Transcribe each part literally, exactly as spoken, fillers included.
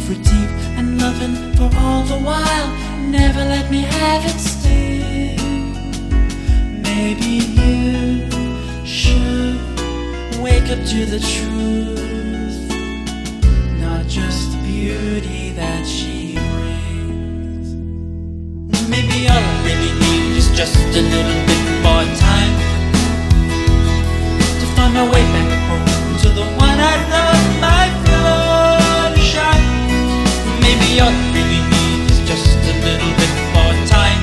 for deep and loving for all the while. Never let me have it stay. Maybe you should wake up to the truth, not just the beauty that she brings. Maybe all I really need is just a little bit more time to find my way back home to the one I love, my fluttershy. Maybe all I really need is just a little bit more time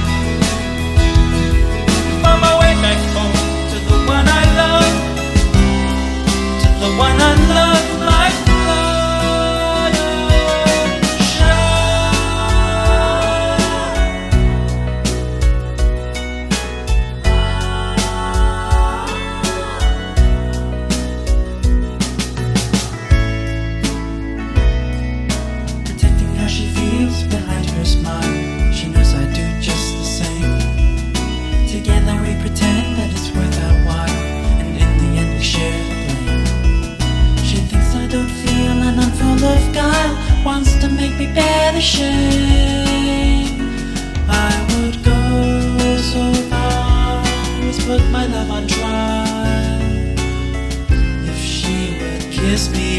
to find my way back home to the one I love, to the one I love, my behind her smile. She knows I do just the same. Together we pretend that it's worth our while, and in the end we share the blame. She thinks I don't feel and I'm full of guile, wants to make me bear the shame. I would go so far as put my love on trial if she would kiss me